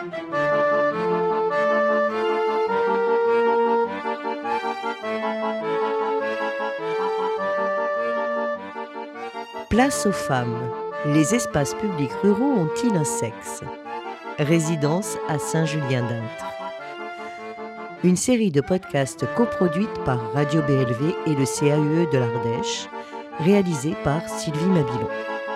Place aux femmes. Les espaces publics ruraux ont-ils un sexe ? Résidence à Saint-Julien-d'Intres. Une série de podcasts coproduite par Radio BLV et le CAUE de l'Ardèche, réalisée par Sylvie Mabilon.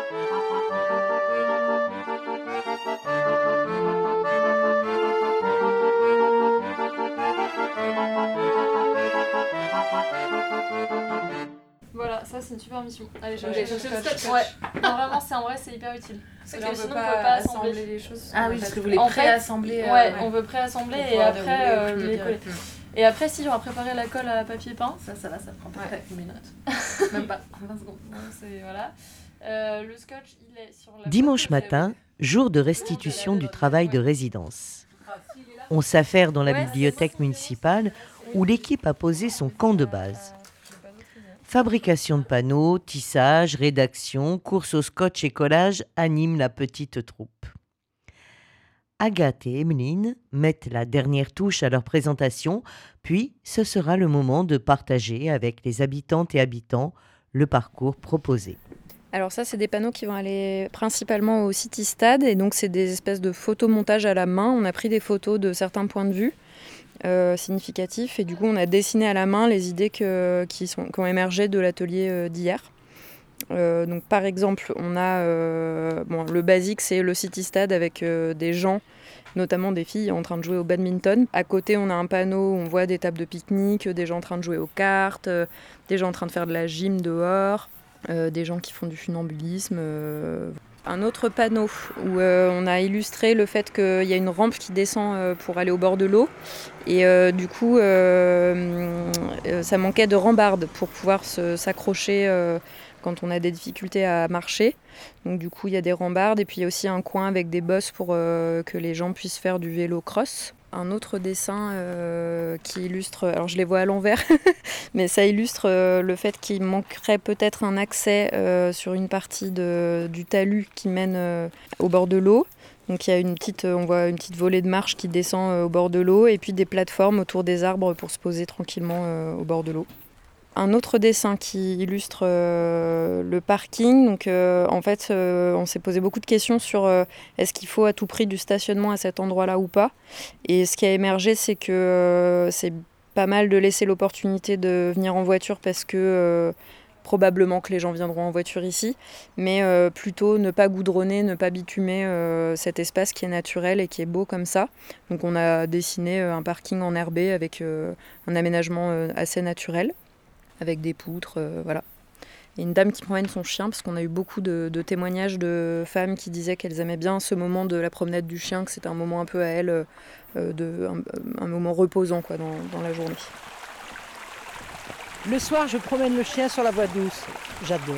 Voilà, ça c'est une super mission. Allez, je vais chercher le scotch. Ouais, non, vraiment, c'est hyper utile. C'est Parce qu'on que veut sinon, on peut pas pas assembler les choses. Ah oui, parce que vous voulez préassembler. Ouais, on veut préassembler et après les coller. Et après, si on va préparer la colle à papier peint, ça prend pas une minute. Même pas 20 secondes. C'est, voilà. Le scotch, il est sur la... Dimanche matin, jour de restitution du travail de résidence. On s'affaire dans la bibliothèque municipale où l'équipe a posé son camp de base. Fabrication de panneaux, tissage, rédaction, course au scotch et collage animent la petite troupe. Agathe et Emeline mettent la dernière touche à leur présentation, puis ce sera le moment de partager avec les habitantes et habitants le parcours proposé. Alors ça, c'est des panneaux qui vont aller principalement au City Stade, et donc c'est des espèces de photomontages à la main. On a pris des photos de certains points de vue significatifs, et du coup on a dessiné à la main les idées qui ont émergé de l'atelier d'hier. Donc par exemple, on a le basique, c'est le City Stade avec des gens, notamment des filles en train de jouer au badminton. À côté, on a un panneau où on voit des tables de pique-nique, des gens en train de jouer aux cartes, des gens en train de faire de la gym dehors, des gens qui font du funambulisme. Un autre panneau où on a illustré le fait qu'il y a une rampe qui descend pour aller au bord de l'eau. Et du coup, ça manquait de rambarde pour pouvoir s'accrocher quand on a des difficultés à marcher. Donc du coup, il y a des rambardes et puis il y a aussi un coin avec des bosses pour que les gens puissent faire du vélo cross. Un autre dessin qui illustre, alors je les vois à l'envers, mais ça illustre le fait qu'il manquerait peut-être un accès sur une partie du talus qui mène au bord de l'eau. Donc il y a on voit une petite volée de marche qui descend au bord de l'eau et puis des plateformes autour des arbres pour se poser tranquillement au bord de l'eau. Un autre dessin qui illustre le parking. Donc, en fait, on s'est posé beaucoup de questions sur est-ce qu'il faut à tout prix du stationnement à cet endroit-là ou pas. Et ce qui a émergé, c'est que c'est pas mal de laisser l'opportunité de venir en voiture parce que probablement que les gens viendront en voiture ici, mais plutôt ne pas goudronner, ne pas bitumer cet espace qui est naturel et qui est beau comme ça. Donc, on a dessiné un parking enherbé avec un aménagement assez naturel, avec des poutres, voilà. Il y a une dame qui promène son chien, parce qu'on a eu beaucoup de témoignages de femmes qui disaient qu'elles aimaient bien ce moment de la promenade du chien, que c'était un moment un peu à elles, un moment reposant quoi, dans la journée. Le soir, je promène le chien sur la voie douce. J'adore.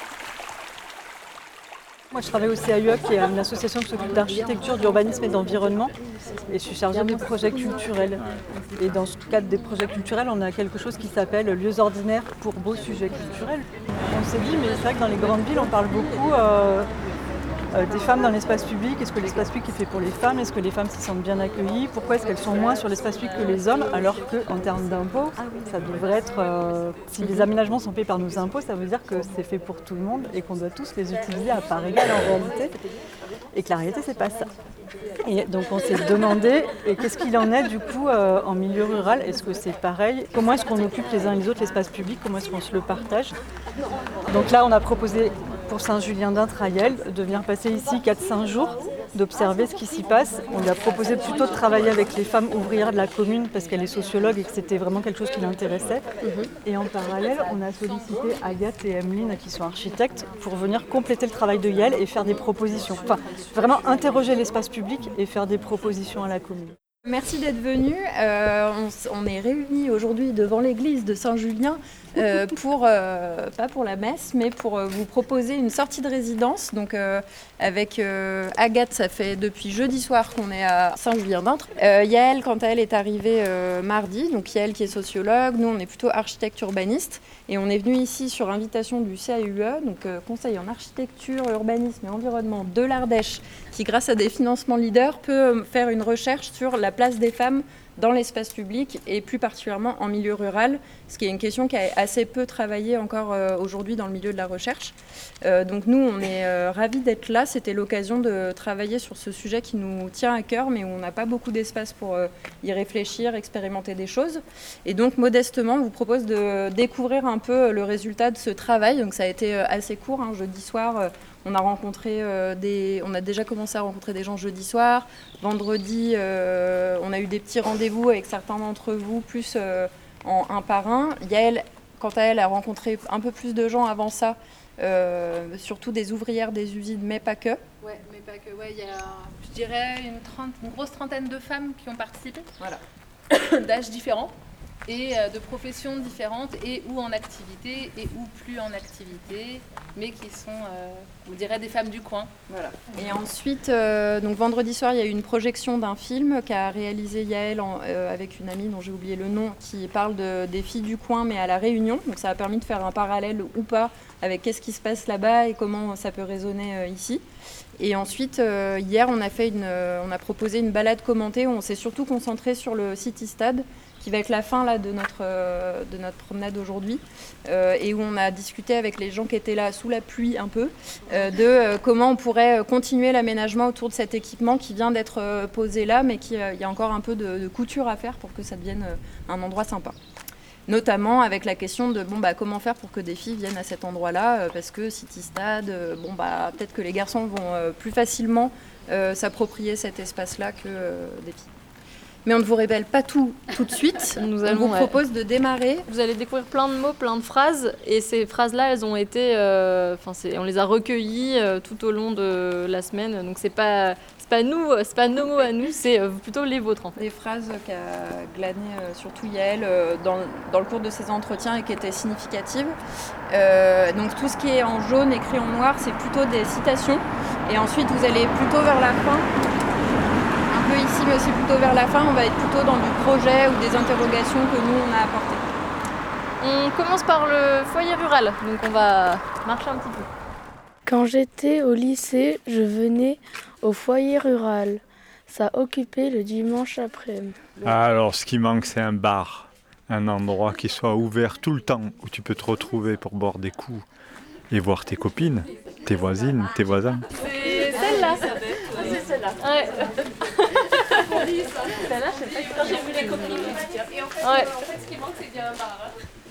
Moi, je travaille au CAUE, qui est une association qui s'occupe d'architecture, d'urbanisme et d'environnement. Et je suis chargée des projets culturels. Et dans ce cadre des projets culturels, on a quelque chose qui s'appelle lieux ordinaires pour beaux sujets culturels. On s'est dit, mais c'est vrai que dans les grandes villes, on parle beaucoup des femmes dans l'espace public. Est-ce que l'espace public est fait pour les femmes ? Est-ce que les femmes s'y sentent bien accueillies ? Pourquoi est-ce qu'elles sont moins sur l'espace public que les hommes ? Alors qu'en termes d'impôts, ça devrait être... si les aménagements sont payés par nos impôts, ça veut dire que c'est fait pour tout le monde et qu'on doit tous les utiliser à part égale en réalité. Et que la réalité, c'est pas ça. Et donc on s'est demandé, et qu'est-ce qu'il en est du coup en milieu rural ? Est-ce que c'est pareil ? Comment est-ce qu'on occupe les uns et les autres l'espace public ? Comment est-ce qu'on se le partage ? Donc là, on a proposé pour Saint-Julien-d'Intres à Yel de venir passer ici 4-5 jours, d'observer ce qui s'y passe. On lui a proposé plutôt de travailler avec les femmes ouvrières de la commune parce qu'elle est sociologue et que c'était vraiment quelque chose qui l'intéressait. Et en parallèle, on a sollicité Agathe et Emeline qui sont architectes pour venir compléter le travail de Yel et faire des propositions. Enfin, vraiment interroger l'espace public et faire des propositions à la commune. Merci d'être venus. On est réunis aujourd'hui devant l'église de Saint-Julien pas pour la messe, mais pour vous proposer une sortie de résidence. Donc avec Agathe, ça fait depuis jeudi soir qu'on est à Saint-Julien-d'Intres. Yael, quant à elle, est arrivée mardi. Donc Yael qui est sociologue, nous on est plutôt architecte urbaniste. Et on est venu ici sur invitation du CAUE, donc Conseil en architecture, urbanisme et environnement de l'Ardèche, qui grâce à des financements leaders peut faire une recherche sur la place des femmes dans l'espace public et plus particulièrement en milieu rural, ce qui est une question qui a assez peu travaillé encore aujourd'hui dans le milieu de la recherche. Donc nous, on est ravis d'être là. C'était l'occasion de travailler sur ce sujet qui nous tient à cœur, mais où on n'a pas beaucoup d'espace pour y réfléchir, expérimenter des choses. Et donc modestement, on vous propose de découvrir un peu le résultat de ce travail. Donc ça a été assez court, jeudi soir. On a déjà commencé à rencontrer des gens jeudi soir. Vendredi, on a eu des petits rendez-vous avec certains d'entre vous, plus en un par un. Yael, quant à elle, a rencontré un peu plus de gens avant ça, surtout des ouvrières des usines, mais pas que. Ouais, mais pas que. Ouais, il y a, je dirais, une grosse trentaine de femmes qui ont participé. Voilà. D'âges différents et de professions différentes et ou en activité et ou plus en activité, mais qui sont, on dirait, des femmes du coin. Voilà. Et ensuite, donc vendredi soir, il y a eu une projection d'un film qu'a réalisé Yael avec une amie dont j'ai oublié le nom, qui parle des filles du coin, mais à La Réunion. Donc ça a permis de faire un parallèle ou pas avec qu'est-ce qui se passe là-bas et comment ça peut résonner ici. Et ensuite, hier, on a proposé une balade commentée où on s'est surtout concentré sur le City Stade, qui va être la fin là, de notre promenade aujourd'hui, et où on a discuté avec les gens qui étaient là sous la pluie un peu, de comment on pourrait continuer l'aménagement autour de cet équipement qui vient d'être posé là, mais il y a encore un peu de couture à faire pour que ça devienne un endroit sympa. Notamment avec la question de comment faire pour que des filles viennent à cet endroit-là, parce que City Stade, peut-être que les garçons vont plus facilement s'approprier cet espace-là que des filles. Mais on ne vous révèle pas tout de suite. On vous propose de démarrer. Vous allez découvrir plein de mots, plein de phrases. Et ces phrases-là, elles ont été... on les a recueillies tout au long de la semaine. Donc c'est pas nos mots à nous, c'est plutôt les vôtres en fait. Des phrases qu'a glanées surtout Yael dans le cours de ses entretiens et qui étaient significatives. Donc tout ce qui est en jaune écrit en noir, c'est plutôt des citations. Et ensuite vous allez plutôt vers la fin. Un peu ici, mais aussi plutôt vers la fin, on va être plutôt dans du projet ou des interrogations que nous on a apportées. On commence par le foyer rural, donc on va marcher un petit peu. Quand j'étais au lycée, je venais au foyer rural. Ça occupait le dimanche après-midi. Alors, ce qui manque, c'est un bar. Un endroit qui soit ouvert tout le temps, où tu peux te retrouver pour boire des coups et voir tes copines, tes voisines, tes voisins. C'est celle-là. C'est celle-là. Ouais. Celle-là, je sais pas. J'ai vu les copines. Et en fait, ce qui manque, c'est bien un bar.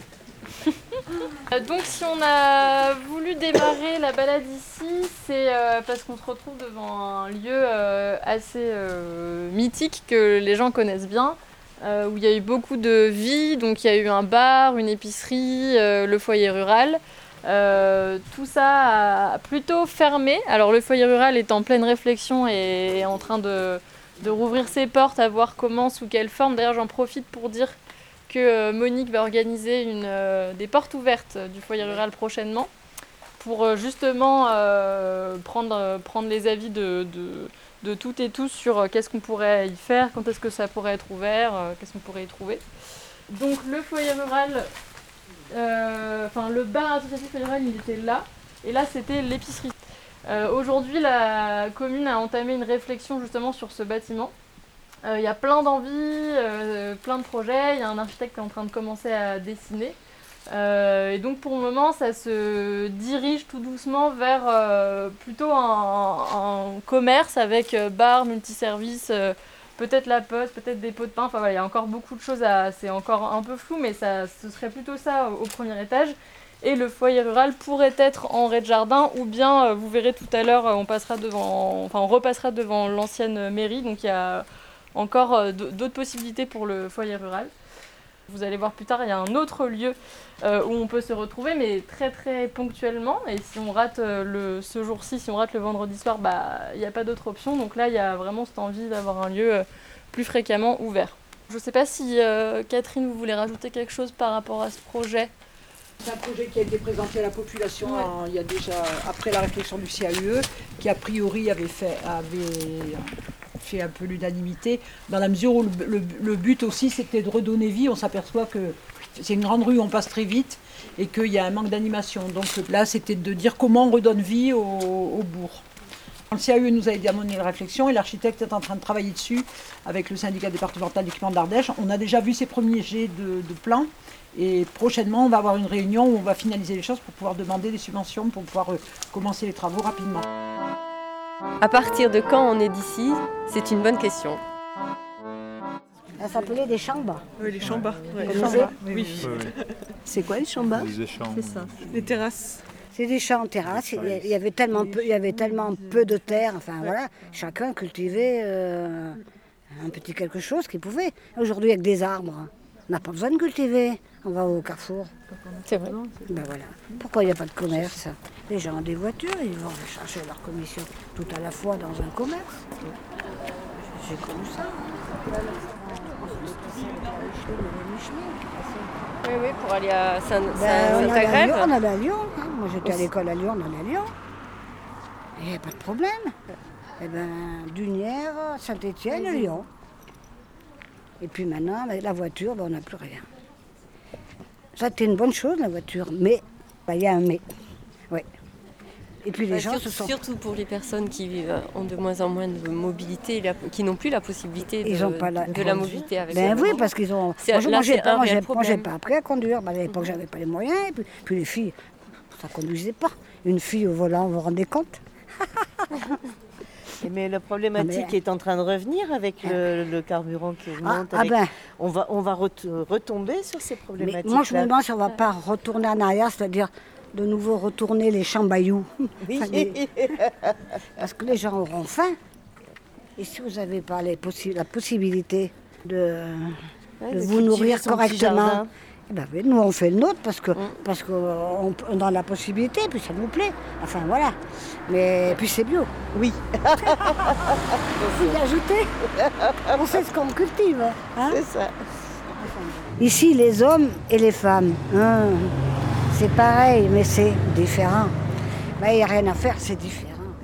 Donc si on a voulu démarrer la balade ici, c'est parce qu'on se retrouve devant un lieu assez mythique que les gens connaissent bien, où il y a eu beaucoup de vie, donc il y a eu un bar, une épicerie, le foyer rural. Tout ça a plutôt fermé. Alors le foyer rural est en pleine réflexion et est en train de rouvrir ses portes, à voir comment, sous quelle forme. D'ailleurs j'en profite pour dire que Monique va organiser des portes ouvertes du foyer rural prochainement pour justement prendre les avis de toutes et tous sur qu'est-ce qu'on pourrait y faire, quand est-ce que ça pourrait être ouvert, qu'est-ce qu'on pourrait y trouver. Donc le foyer rural, le bar associatif foyer rural, il était là, et là c'était l'épicerie. Aujourd'hui la commune a entamé une réflexion justement sur ce bâtiment. Il y a plein d'envies, plein de projets, il y a un architecte qui est en train de commencer à dessiner. Et donc pour le moment, ça se dirige tout doucement vers plutôt un commerce avec bar, multiservice, peut-être la poste, peut-être des pots de pain. Enfin voilà, il y a encore beaucoup de choses c'est encore un peu flou, mais ce serait plutôt ça au premier étage. Et le foyer rural pourrait être en rez-de-jardin, ou bien, vous verrez tout à l'heure, on repassera devant l'ancienne mairie, donc il y a encore d'autres possibilités pour le foyer rural. Vous allez voir plus tard, il y a un autre lieu où on peut se retrouver, mais très très ponctuellement. Et si on rate ce jour-ci, si on rate le vendredi soir, il n'y a pas d'autre option. Donc là, il y a vraiment cette envie d'avoir un lieu plus fréquemment ouverts. Je ne sais pas si Catherine, vous voulez rajouter quelque chose par rapport à ce projet. C'est un projet qui a été présenté à la population il y a déjà, après la réflexion du CAUE, qui a priori avait fait un peu l'unanimité, dans la mesure où le but aussi c'était de redonner vie. On s'aperçoit que c'est une grande rue, on passe très vite et qu'il y a un manque d'animation. Donc là c'était de dire comment on redonne vie au bourg. Le CAUE nous a aidé à mener la réflexion et l'architecte est en train de travailler dessus avec le syndicat départemental d'équipement d'Ardèche. On a déjà vu ses premiers jets de plans et prochainement on va avoir une réunion où on va finaliser les choses pour pouvoir demander des subventions pour pouvoir commencer les travaux rapidement. À partir de quand on est d'ici, c'est une bonne question. Ça s'appelait des chambas. Oui, les chambas. Oui. C'est quoi les chambas? Les échanges. C'est ça. Les terrasses. C'est des champs en terrasse. Il y avait tellement peu de terre. Enfin voilà, chacun cultivait un petit quelque chose qu'il pouvait. Aujourd'hui, avec des arbres, on n'a pas besoin de cultiver. On va au carrefour. C'est vrai. Ben voilà. Pourquoi il n'y a pas de commerce? Les gens ont des voitures, ils vont chercher leur commission tout à la fois dans un commerce. J'ai connu ça. Oui, pour aller à Saint-Agrève. Saint-Agrève. On allait à Lyon. Hein. Moi j'étais à l'école à Lyon, on allait à Lyon. Il n'y avait pas de problème. Eh bien, Dunière, Saint-Étienne, Lyon. Et puis maintenant, avec la voiture, on n'a plus rien. Ça a été une bonne chose, la voiture, mais il y a un mais. Oui. Et puis les gens se sont... Surtout pour les personnes qui ont de moins en moins de mobilité, qui n'ont plus la possibilité de la mobilité avec Ben oui, parce qu'ils ont... Moi, j'ai pas appris à conduire. À l'époque, j'avais pas les moyens. Et puis les filles, ça conduisait pas. Une fille au volant, vous vous rendez compte? Mais la problématique est en train de revenir avec le carburant qui augmente. On va retomber sur ces problématiques. Mais moi, je me demande si on ne va pas retourner en arrière, c'est-à-dire de nouveau retourner les chambailloux. Oui. Parce que les gens auront faim. Et si vous n'avez pas la possibilité de vous nourrir correctement, eh ben oui, nous on fait le nôtre parce qu'on a la possibilité, puis ça nous plaît. Enfin voilà. Mais puis c'est bio. Oui. Faut y ajouter. On sait ce qu'on cultive. Hein? C'est ça. Ici, les hommes et les femmes, c'est pareil, mais c'est différent. Il n'y a rien à faire, c'est différent.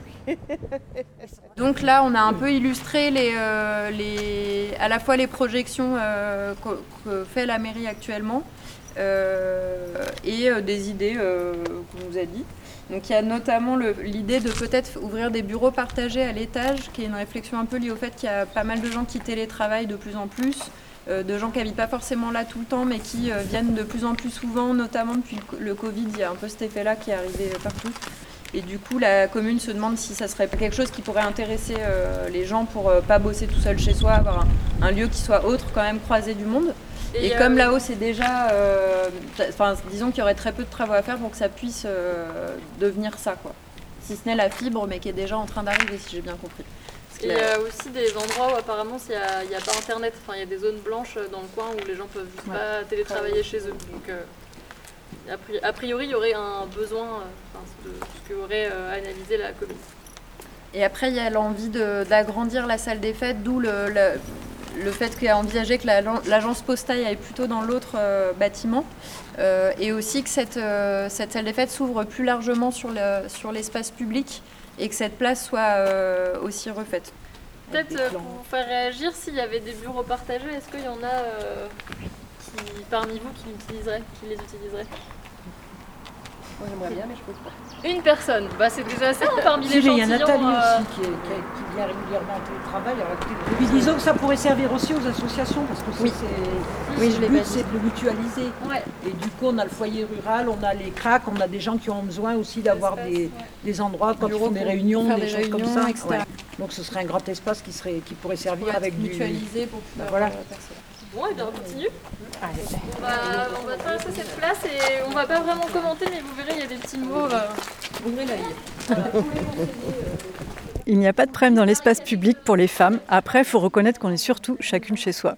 Donc là, on a un peu illustré à la fois les projections que fait la mairie actuellement et des idées qu'on nous a dit. Donc il y a notamment l'idée de peut-être ouvrir des bureaux partagés à l'étage, qui est une réflexion un peu liée au fait qu'il y a pas mal de gens qui télétravaillent de plus en plus, de gens qui n'habitent pas forcément là tout le temps, mais qui viennent de plus en plus souvent, notamment depuis le Covid, il y a un peu cet effet-là qui est arrivé partout. Et du coup, la commune se demande si ça serait quelque chose qui pourrait intéresser les gens pour pas bosser tout seul chez soi, avoir un lieu qui soit autre, quand même croisé du monde. Et comme là-haut, c'est déjà... disons qu'il y aurait très peu de travaux à faire pour que ça puisse devenir ça, quoi. Si ce n'est la fibre, mais qui est déjà en train d'arriver, si j'ai bien compris. Il y a aussi des endroits où apparemment il n'y a pas internet, il y a des zones blanches dans le coin où les gens peuvent juste pas télétravailler chez eux. Donc a priori il y aurait un besoin de ce qu'aurait analysé la commune. Et après il y a l'envie d'agrandir la salle des fêtes, d'où le fait qu'il y a envisagé que l'agence postale aille plutôt dans l'autre bâtiment et aussi que cette salle des fêtes s'ouvre plus largement sur l'espace public et que cette place soit aussi refaite. Peut-être pour vous faire réagir, s'il y avait des bureaux partagés, est-ce qu'il y en a parmi vous qui les utiliserait? Moi j'aimerais bien, mais je peux pas. Une personne, c'est déjà ça parmi les l'échantillon. Il y a Nathalie aussi qui vient régulièrement en télétravail. Et puis disons que ça pourrait servir aussi aux associations parce que le but c'est de le mutualiser. Ouais. Et du coup on a le foyer rural, on a les CRAC, on a des gens qui ont besoin aussi d'avoir des endroits quand ils font des réunions, des choses comme ça. Etc. Ouais. Donc ce serait un grand espace qui pourrait servir avec mutualisé pour pouvoir voilà. Bon, et bien on continue. On va traverser cette place et on va pas vraiment commenter, mais vous verrez, il y a des petits mots. Ouvrez l'œil. Il n'y a pas de problème dans l'espace public pour les femmes. Après, il faut reconnaître qu'on est surtout chacune chez soi.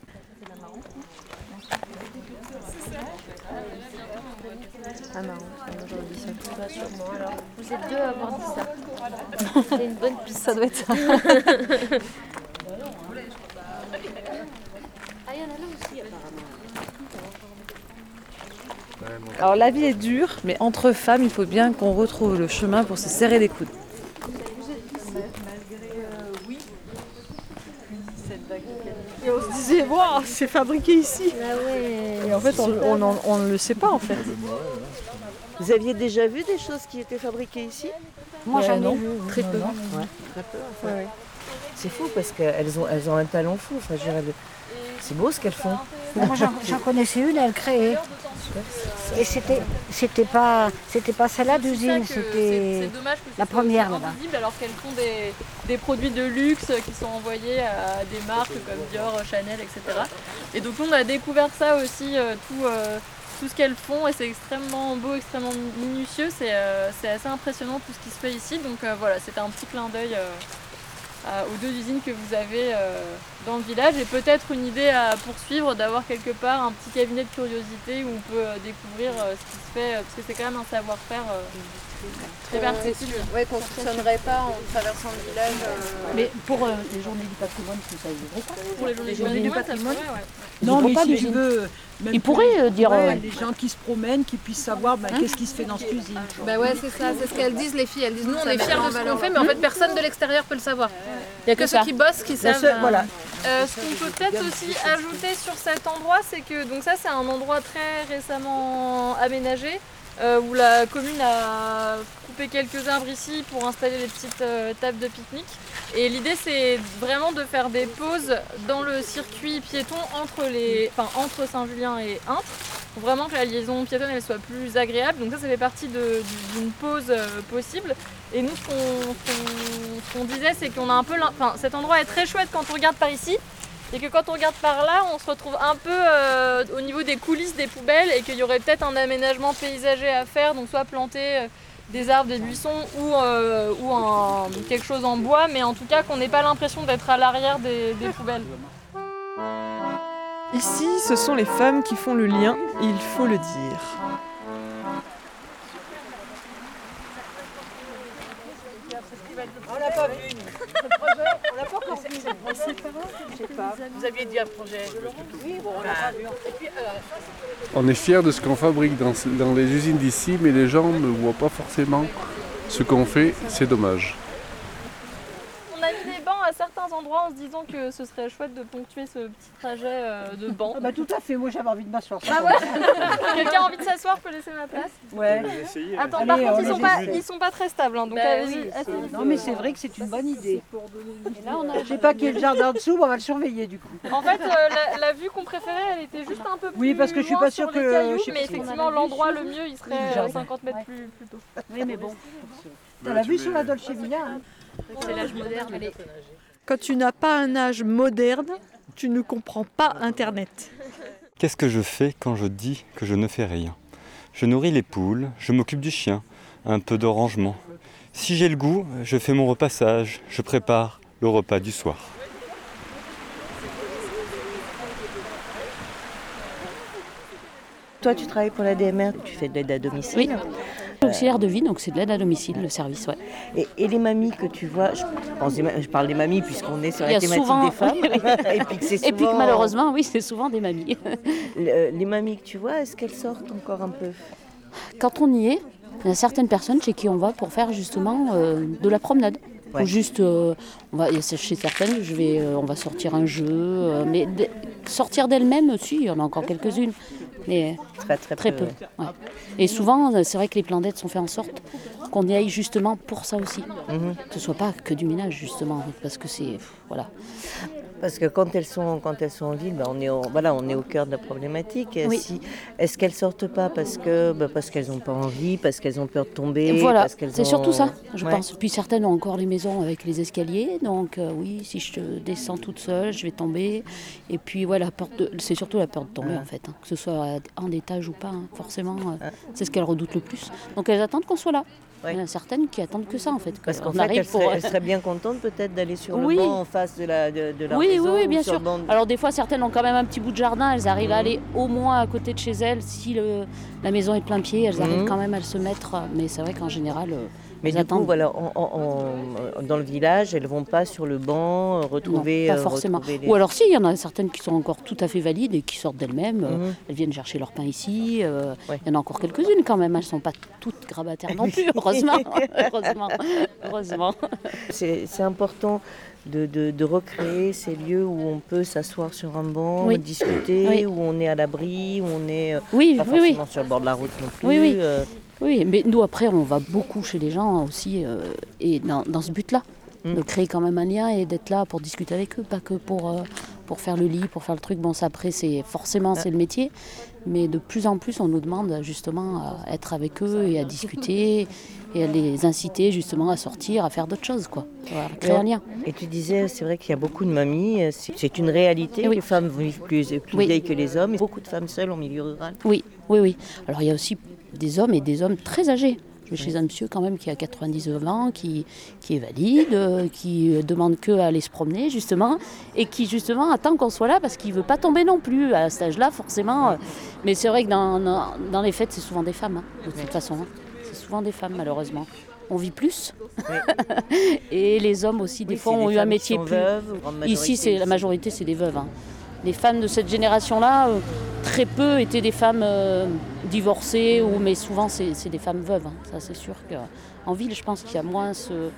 Ah marrant, j'aurais dit ça tout pas sûrement. Alors, vous êtes deux à avoir dit ça. C'est une bonne piste. Ça doit être ça. il y en a là aussi apparemment. Alors la vie est dure, mais entre femmes, il faut bien qu'on retrouve le chemin pour se serrer les coudes. Et on se disait, wow, c'est fabriqué ici. Ah ouais. Et en fait, on ne le sait pas en fait. Vous aviez déjà vu des choses qui étaient fabriquées ici? Moi, j'en ai vu. Très peu. Ouais, très peu. En fait. C'est fou parce qu'elles ont un talent fou. Enfin, je dirais, c'est beau ce qu'elles font. Moi, j'en connaissais une, elle créait. Et c'était pas celle-là d'usine, c'était la première là-bas. Alors qu'elles font des produits de luxe qui sont envoyés à des marques comme Dior, Chanel, etc. Et donc on a découvert ça aussi, tout ce qu'elles font, et c'est extrêmement beau, extrêmement minutieux. C'est assez impressionnant tout ce qui se fait ici. Donc voilà, c'était un petit clin d'œil aux 2 usines que vous avez dans le village, et peut-être une idée à poursuivre, d'avoir quelque part un petit cabinet de curiosité où on peut découvrir ce qui se fait, parce que c'est quand même un savoir-faire très particulier. Oui, qu'on ne fonctionnerait pas en traversant le village. Mais pour les journées du patrimoine, ça ne pas. Pour les journées du patrimoine, non, mais si tu veux... Ils pourraient dire... les gens qui se promènent, qui puissent savoir qu'est-ce qui se fait dans cette usine. Bah ouais, c'est ça, c'est ce qu'elles disent, les filles. Elles disent, nous on est fiers de ce qu'on fait, mais en fait personne de l'extérieur peut le savoir. Il n'y a que ceux qui bossent qui savent. Voilà. Ce qu'on peut peut-être aussi ajouter sur cet endroit, c'est que donc ça c'est un endroit très récemment aménagé, où la commune a coupé quelques arbres ici pour installer les petites tables de pique-nique. Et l'idée c'est vraiment de faire des pauses dans le circuit piéton entre Saint-Julien et Intres, pour vraiment que la liaison piétonne elle soit plus agréable. Donc ça fait partie d'une pause possible. Et nous ce qu'on disait, c'est qu'on a un peu... cet endroit est très chouette quand on regarde par ici, et que quand on regarde par là, on se retrouve un peu au niveau des coulisses des poubelles, et qu'il y aurait peut-être un aménagement paysager à faire, donc soit planter des arbres, des buissons ou quelque chose en bois, mais en tout cas qu'on n'ait pas l'impression d'être à l'arrière des poubelles. Ici, ce sont les femmes qui font le lien, il faut le dire. On n'a pas vu. On n'a pas encore vu. Je sais pas. Vous aviez dit un projet. Oui, bon, on l'a pas vu. On est fiers de ce qu'on fabrique dans les usines d'ici, mais les gens ne voient pas forcément ce qu'on fait. C'est dommage. On a mis des bancs à certains endroits en se disant que ce serait chouette de ponctuer ce petit trajet de bancs. Tout à fait, moi j'avais envie de m'asseoir. Ah ouais. Quelqu'un a envie de s'asseour peut laisser ma place. Ouais. Attends, par contre ils sont pas très stables, donc allez-y. Non mais c'est vrai que c'est une bonne idée. Je sais pas qui est le jardin dessous, mais on va le surveiller du coup. En fait, la vue qu'on préférait, elle était juste un peu plus oui, parce que je suis pas sûre que... cailloux, mais effectivement l'endroit le mieux, il serait 50 mètres plus tôt. Oui, mais bon. T'as la vue sur la Dolce Villa, hein. C'est l'âge moderne. Quand tu n'as pas un âge moderne, tu ne comprends pas Internet. Qu'est-ce que je fais quand je dis que je ne fais rien? Je nourris les poules, je m'occupe du chien, un peu de rangement. Si j'ai le goût, je fais mon repassage, je prépare le repas du soir. Toi, tu travailles pour la DMR, tu fais de l'aide à domicile. Oui. Auxiliaire de vie, donc c'est de l'aide à domicile, le service, ouais. Et les mamies que tu vois, je parle des mamies puisqu'on est sur la thématique souvent, des femmes, et puis que malheureusement, oui, c'est souvent des mamies. Les mamies que tu vois, est-ce qu'elles sortent encore un peu? Quand on y est, il y a certaines personnes chez qui on va pour faire justement de la promenade. Ouais. Ou juste, chez certaines, on va sortir un jeu, mais sortir d'elles-mêmes aussi, il y en a encore quelques-unes. Mais très peu. Ouais. Et souvent, c'est vrai que les plans d'aide sont faits en sorte qu'on y aille justement pour ça aussi. Que ce ne soit pas que du ménage, justement, parce que c'est... Voilà. Parce que quand elles sont en ville, on est au cœur de la problématique. Oui. Est-ce qu'elles sortent pas parce qu'elles n'ont pas envie, parce qu'elles ont peur de tomber? Voilà, c'est surtout ça, je pense. Puis certaines ont encore les maisons avec les escaliers, donc oui, si je descends toute seule, je vais tomber. Et puis voilà, c'est surtout la peur de tomber en fait, hein. Que ce soit en étage ou pas, hein, forcément, c'est ce qu'elles redoutent le plus. Donc elles attendent qu'on soit là. Ouais. Il y en a certaines qui attendent que ça en fait. Parce qu'en fait, elles seraient bien contentes peut-être d'aller sur le banc en face de leur maison. Oui, bien sûr. Alors des fois, certaines ont quand même un petit bout de jardin, elles arrivent à aller au moins à côté de chez elles. Si la maison est plein pied, elles arrivent quand même à se mettre. Mais c'est vrai qu'en général... Mais du coup, voilà, dans le village, elles ne vont pas sur le banc retrouver... Non, pas forcément. Ou alors si, il y en a certaines qui sont encore tout à fait valides et qui sortent d'elles-mêmes. Elles viennent chercher leur pain ici. Il y en a encore quelques-unes quand même. Elles ne sont pas toutes grabataires non plus, heureusement. heureusement. C'est important de recréer ces lieux où on peut s'asseoir sur un banc, discuter, où on est à l'abri, où on est pas forcément sur le bord de la route non plus. Oui, mais nous après on va beaucoup chez les gens aussi et dans ce but-là, de créer quand même un lien et d'être là pour discuter avec eux, pas que pour faire le lit, pour faire le truc. Bon, ça après c'est le métier, mais de plus en plus on nous demande justement à être avec eux et à discuter et à les inciter justement à sortir, à faire d'autres choses, quoi, à créer un lien. Et tu disais, c'est vrai qu'il y a beaucoup de mamies, c'est une réalité, les femmes vivent plus vieilles que les hommes, beaucoup de femmes seules en milieu rural. Oui. Alors il y a aussi des hommes et des hommes très âgés. Je vais chez un monsieur quand même qui a 99 ans, qui est valide, qui demande que à aller se promener justement, et qui justement attend qu'on soit là parce qu'il ne veut pas tomber non plus à cet âge-là forcément. Mais c'est vrai que dans les fêtes, c'est souvent des femmes, de toute façon. C'est souvent des femmes malheureusement. On vit plus. Et les hommes aussi, des fois, ont eu un métier plus... Ici, la majorité, c'est des veuves. Les femmes de cette génération-là, très peu étaient des femmes divorcées, mais souvent c'est des femmes veuves. Ça c'est sûr qu'en ville, je pense qu'il y a moins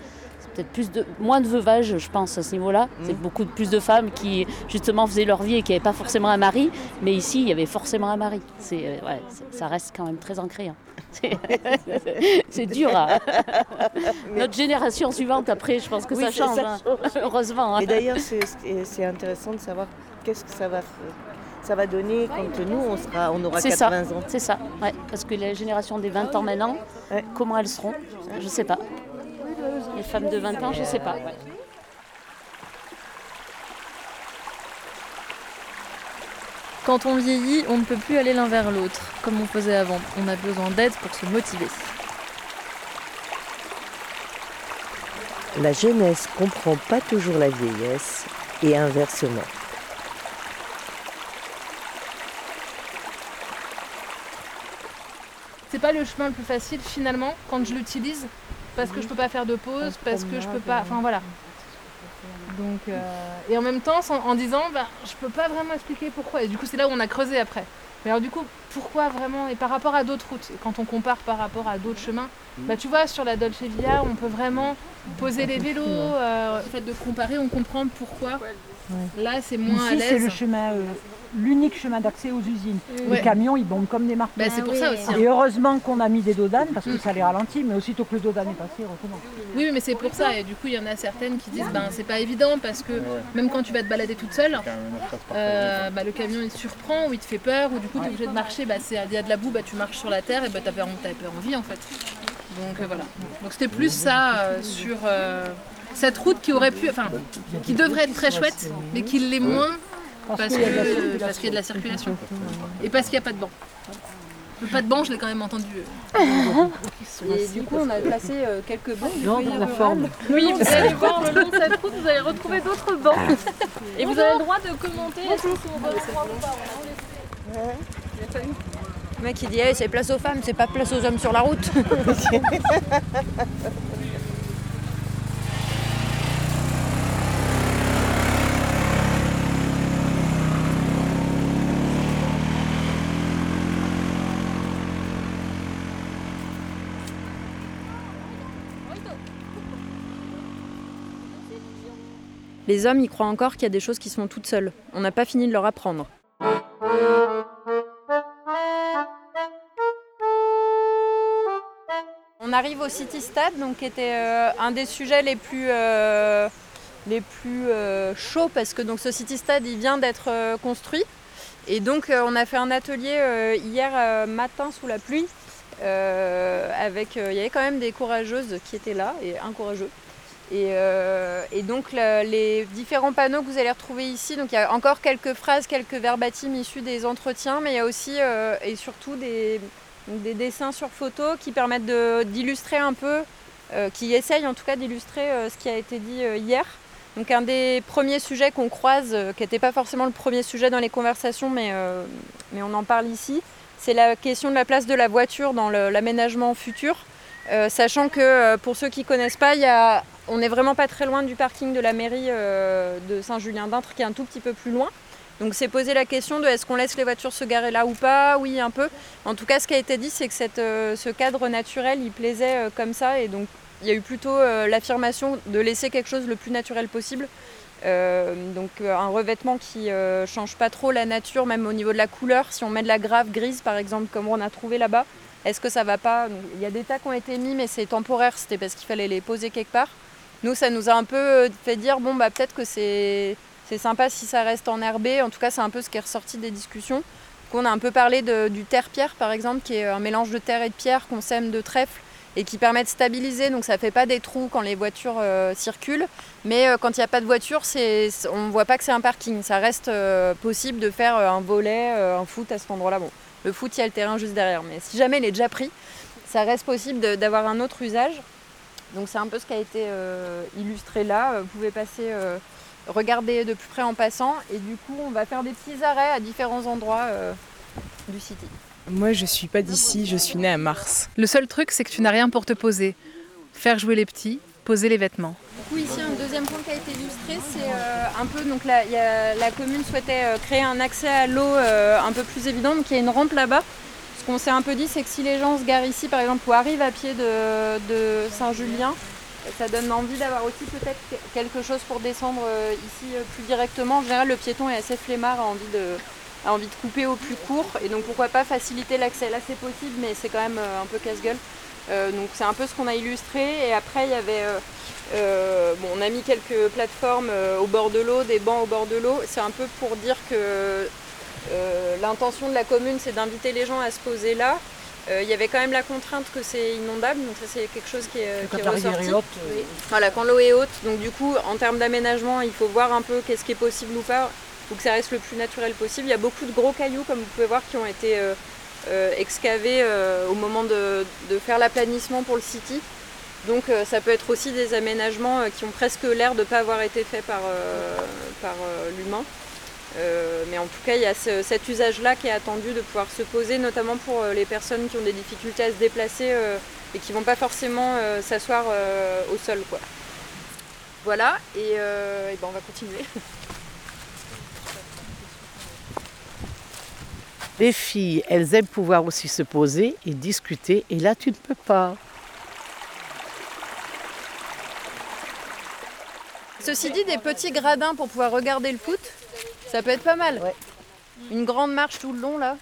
moins de veuvage, je pense, à ce niveau-là. C'est beaucoup plus de femmes qui justement faisaient leur vie et qui n'avaient pas forcément un mari. Mais ici, il y avait forcément un mari. Ça reste quand même très ancré. C'est dur. Notre génération suivante, après, je pense que ça change. Heureusement. Et d'ailleurs, c'est intéressant de savoir qu'est-ce que ça va donner quand nous, on aura 80 ans. C'est ça, parce que la génération des 20 ans maintenant, comment elles seront, je ne sais pas. Les femmes de 20 ans, je ne sais pas. Quand on vieillit, on ne peut plus aller l'un vers l'autre, comme on faisait avant. On a besoin d'aide pour se motiver. La jeunesse comprend pas toujours la vieillesse, et inversement. C'est pas le chemin le plus facile finalement quand je l'utilise, parce que je peux pas faire de pause, parce que je peux pas... Enfin voilà. Donc, et en même temps, en disant, je peux pas vraiment expliquer pourquoi. Et du coup, c'est là où on a creusé après. Mais alors du coup, pourquoi vraiment? Et par rapport à d'autres routes, quand on compare par rapport à d'autres chemins, tu vois, sur la Dolce Via, on peut vraiment poser les vélos. Le fait de comparer, on comprend pourquoi. Là, c'est moins à l'aise. C'est le chemin, l'unique chemin d'accès aux usines. Les camions, ils bombent comme des marteaux. C'est pour ça aussi. Et heureusement qu'on a mis des dodanes, parce que ça les ralentit, mais aussitôt que le dodane est passé, recommence. Oui, mais c'est pour ça. Et du coup, il y en a certaines qui disent, c'est pas évident, parce que même quand tu vas te balader toute seule, le camion il te surprend, ou il te fait peur, ou du coup, tu es obligé de marcher, il y a de la boue, tu marches sur la terre, et t'as peur en vie, en fait. Donc voilà. Donc c'était plus ça sur... cette route qui aurait pu, qui devrait être très chouette, mais qui l'est moins parce qu'il y a de la circulation et parce qu'il n'y a pas de banc. Le pas de banc, je l'ai quand même entendu. Et du coup, on a placé quelques bancs. Oui, vous allez voir le long de cette route, vous allez retrouver d'autres bancs. Et vous avez le droit de commenter est-ce qu'ils sont au bon endroit ou pas. Le mec il dit c'est place aux femmes, c'est pas place aux hommes sur la route. Les hommes, ils croient encore qu'il y a des choses qui se font toutes seules. On n'a pas fini de leur apprendre. On arrive au City Stade, donc qui était un des sujets les plus chauds, parce que donc ce City Stade, il vient d'être construit. Et donc on a fait un atelier hier matin sous la pluie. Il y avait quand même des courageuses qui étaient là, et un courageux. Et donc les différents panneaux que vous allez retrouver ici, donc il y a encore quelques phrases, quelques verbatims issus des entretiens, mais il y a aussi et surtout des dessins sur photo qui permettent d'illustrer un peu, qui essayent en tout cas d'illustrer ce qui a été dit hier. Donc un des premiers sujets qu'on croise, qui n'était pas forcément le premier sujet dans les conversations, mais on en parle ici, c'est la question de la place de la voiture dans l'aménagement futur. Sachant que pour ceux qui ne connaissent pas, on n'est vraiment pas très loin du parking de la mairie de Saint-Julien-d'Intres qui est un tout petit peu plus loin. Donc c'est posé la question de est-ce qu'on laisse les voitures se garer là ou pas? Oui, un peu. En tout cas, ce qui a été dit, c'est que ce cadre naturel, il plaisait comme ça. Et donc il y a eu plutôt l'affirmation de laisser quelque chose le plus naturel possible. Donc un revêtement qui change pas trop la nature, même au niveau de la couleur. Si on met de la grave grise, par exemple, comme on a trouvé là-bas, est-ce que ça va pas? Donc, il y a des tas qui ont été mis, mais c'est temporaire. C'était parce qu'il fallait les poser quelque part. Nous, ça nous a un peu fait dire, bon, bah peut-être que c'est sympa si ça reste enherbé. En tout cas, c'est un peu ce qui est ressorti des discussions. On a un peu parlé du terre-pierre, par exemple, qui est un mélange de terre et de pierre qu'on sème de trèfle et qui permet de stabiliser. Donc ça ne fait pas des trous quand les voitures circulent. Mais quand il n'y a pas de voiture, on ne voit pas que c'est un parking. Ça reste possible de faire un volley, un foot à cet endroit-là. Bon, le foot, il y a le terrain juste derrière. Mais si jamais il est déjà pris, ça reste possible d'avoir un autre usage. Donc c'est un peu ce qui a été illustré là. Vous pouvez passer... regarder de plus près en passant et du coup on va faire des petits arrêts à différents endroits du city. Moi je suis pas d'ici, je suis née à Mars. Le seul truc c'est que tu n'as rien pour te poser. Faire jouer les petits, poser les vêtements. Du coup ici un deuxième point qui a été illustré, c'est un peu donc là, la commune souhaitait créer un accès à l'eau un peu plus évident, donc il y a une rampe là-bas. Ce qu'on s'est un peu dit c'est que si les gens se garent ici par exemple ou arrivent à pied de Saint-Julien, ça donne envie d'avoir aussi peut-être quelque chose pour descendre ici plus directement. En général, le piéton est assez flemmard, a envie de couper au plus court. Et donc pourquoi pas faciliter l'accès. Là c'est possible, mais c'est quand même un peu casse-gueule. Donc c'est un peu ce qu'on a illustré. Et après, il y avait... on a mis quelques plateformes au bord de l'eau, des bancs au bord de l'eau. C'est un peu pour dire que l'intention de la commune, c'est d'inviter les gens à se poser là. Il y avait quand même la contrainte que c'est inondable, donc ça c'est quelque chose qui est ressorti. Oui. Voilà, quand l'eau est haute, donc du coup en termes d'aménagement, il faut voir un peu qu'est-ce qui est possible ou pas, pour que ça reste le plus naturel possible. Il y a beaucoup de gros cailloux, comme vous pouvez voir, qui ont été excavés au moment de faire l'aplanissement pour le city. Donc ça peut être aussi des aménagements qui ont presque l'air de ne pas avoir été faits par l'humain. Mais en tout cas, il y a cet usage-là qui est attendu de pouvoir se poser, notamment pour les personnes qui ont des difficultés à se déplacer et qui ne vont pas forcément s'asseoir au sol, quoi. Voilà, et on va continuer. Les filles, elles aiment pouvoir aussi se poser et discuter, et là, tu ne peux pas. Ceci dit, des petits gradins pour pouvoir regarder le foot, ça peut être pas mal. Ouais. Une grande marche tout le long là.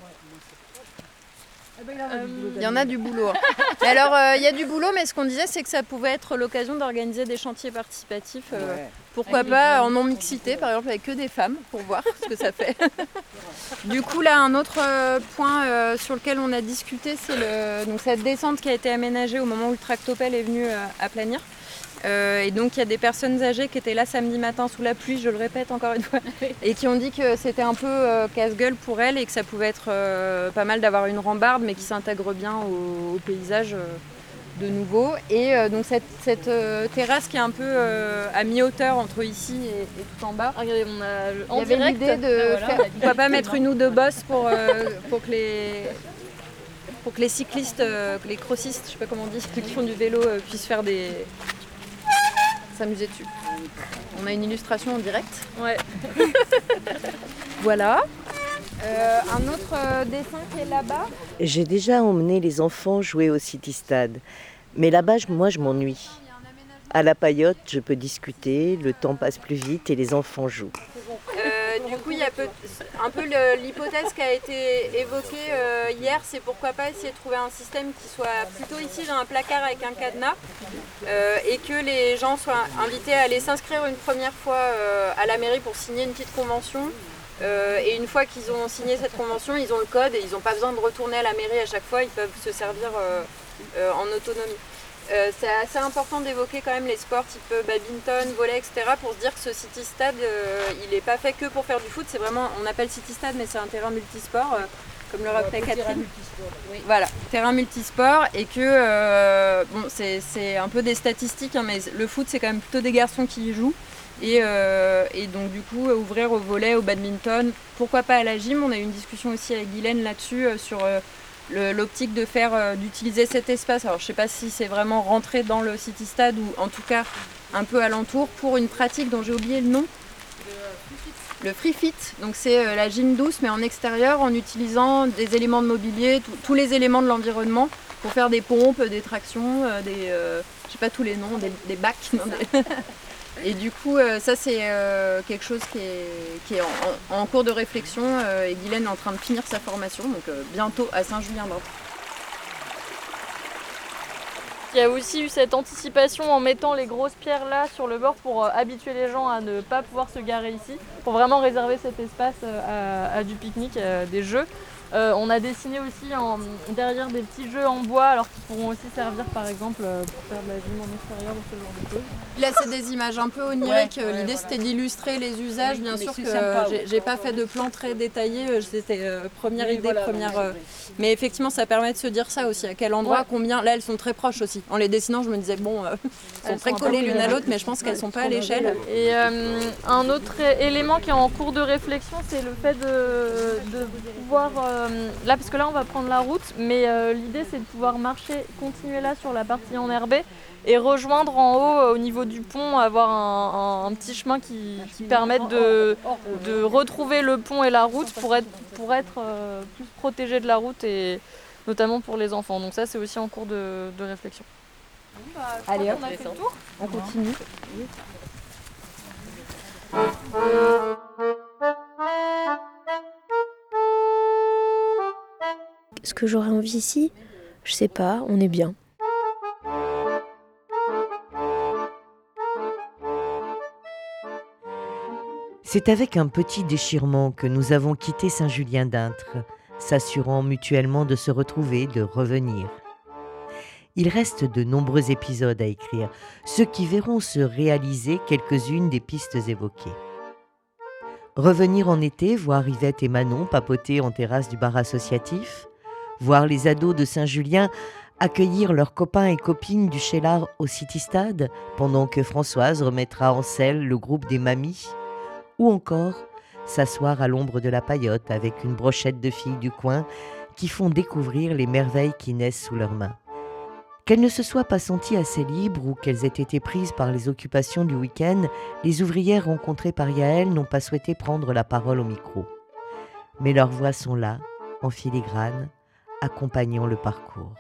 Il y en a du boulot. Alors il y a du boulot, mais ce qu'on disait c'est que ça pouvait être l'occasion d'organiser des chantiers participatifs. Pourquoi pas en non-mixité, par exemple avec que des femmes, pour voir ce que ça fait. Du coup là, un autre point sur lequel on a discuté, c'est donc cette descente qui a été aménagée au moment où le tractopelle est venu aplanir. Et donc il y a des personnes âgées qui étaient là samedi matin sous la pluie, je le répète encore une fois, et qui ont dit que c'était un peu casse-gueule pour elles et que ça pouvait être pas mal d'avoir une rambarde mais qui s'intègre bien au paysage de nouveau. Et donc cette terrasse qui est un peu à mi-hauteur entre ici et tout en bas. Regardez, on a il y avait l'idée de faire, pourquoi pas mettre une ou deux bosses pour que les cyclistes, les crossistes, je sais pas comment on dit, ceux qui font du vélo puissent faire s'amuser dessus. On a une illustration en direct. Ouais. Voilà. Un autre dessin qui est là-bas. J'ai déjà emmené les enfants jouer au City Stade. Mais là-bas, moi, je m'ennuie. À la Paillote, je peux discuter, le temps passe plus vite et les enfants jouent. Du coup, il y a un peu l'hypothèse qui a été évoquée hier, c'est pourquoi pas essayer de trouver un système qui soit plutôt ici dans un placard avec un cadenas et que les gens soient invités à aller s'inscrire une première fois à la mairie pour signer une petite convention. Et une fois qu'ils ont signé cette convention, ils ont le code et ils n'ont pas besoin de retourner à la mairie à chaque fois, ils peuvent se servir en autonomie. C'est assez important d'évoquer quand même les sports type badminton, volley, etc. pour se dire que ce City Stade, il n'est pas fait que pour faire du foot, c'est vraiment, on appelle City Stade mais c'est un terrain multisport, comme le rappelait Catherine. Oui. Voilà, terrain multisport et que, bon, c'est un peu des statistiques, hein, mais le foot c'est quand même plutôt des garçons qui y jouent. Et donc du coup ouvrir au volley, au badminton, pourquoi pas à la gym. On a eu une discussion aussi avec Guylaine là-dessus sur l'optique de d'utiliser cet espace. Alors je ne sais pas si c'est vraiment rentré dans le City Stade ou en tout cas un peu alentour pour une pratique dont j'ai oublié le nom. Le free fit, donc c'est la gym douce mais en extérieur en utilisant des éléments de mobilier, tous les éléments de l'environnement pour faire des pompes, des tractions, je sais pas tous les noms, des bacs. Non, Et du coup ça c'est quelque chose qui est en cours de réflexion et Guylaine est en train de finir sa formation, donc bientôt à Saint-Julien-d'Antre. Il y a aussi eu cette anticipation en mettant les grosses pierres là sur le bord pour habituer les gens à ne pas pouvoir se garer ici, pour vraiment réserver cet espace à du pique-nique, des jeux. On a dessiné aussi derrière des petits jeux en bois, alors qu'ils pourront aussi servir par exemple pour faire de la gym en extérieur ou ce genre de choses. Là c'est des images un peu oniriques, l'idée c'était d'illustrer les usages, bien sûr que j'ai pas fait de plan très détaillé, c'était première idée, mais effectivement ça permet de se dire ça aussi, à quel endroit, combien, là elles sont très proches aussi, en les dessinant je me disais bon, elles sont très collées l'une à l'autre mais je pense qu'elles sont pas à l'échelle. Et un autre élément qui est en cours de réflexion c'est le fait de pouvoir... là parce que là on va prendre la route mais l'idée c'est de pouvoir continuer là sur la partie enherbée et rejoindre en haut au niveau du pont, avoir un petit chemin qui permette de retrouver le pont et la route pour être plus protégé de la route et notamment pour les enfants. Donc ça c'est aussi en cours de réflexion. Allez hop, on a fait le tour. On continue. Ce que j'aurais envie ici, je sais pas, on est bien. C'est avec un petit déchirement que nous avons quitté Saint-Julien-d'Intre, s'assurant mutuellement de se retrouver, de revenir. Il reste de nombreux épisodes à écrire, ceux qui verront se réaliser quelques-unes des pistes évoquées. Revenir en été, voir Yvette et Manon papoter en terrasse du bar associatif, voir les ados de Saint-Julien accueillir leurs copains et copines du Cheylard au City Stade pendant que Françoise remettra en selle le groupe des mamies, ou encore s'asseoir à l'ombre de la paillote avec une brochette de filles du coin qui font découvrir les merveilles qui naissent sous leurs mains. Qu'elles ne se soient pas senties assez libres ou qu'elles aient été prises par les occupations du week-end, les ouvrières rencontrées par Yaël n'ont pas souhaité prendre la parole au micro. Mais leurs voix sont là, en filigrane, accompagnant le parcours.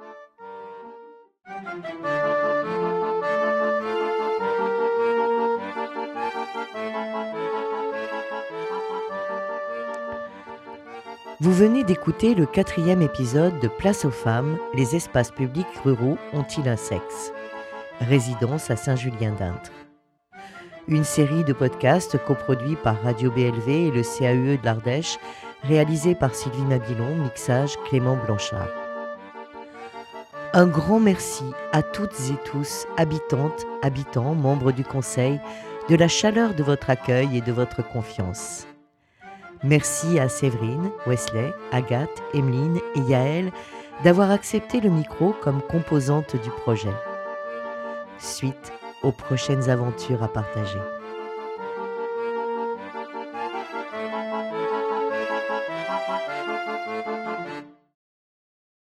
Vous venez d'écouter le 4e épisode de Place aux femmes, les espaces publics ruraux ont-ils un sexe ? Résidence à Saint-Julien-d'Intre. Une série de podcasts coproduits par Radio BLV et le CAUE de l'Ardèche, réalisée par Sylvie Mabilon, mixage Clément Blanchard. Un grand merci à toutes et tous, habitantes, habitants, membres du Conseil, de la chaleur de votre accueil et de votre confiance. Merci à Séverine, Wesley, Agathe, Emeline et Yaël d'avoir accepté le micro comme composante du projet. Suite aux prochaines aventures à partager.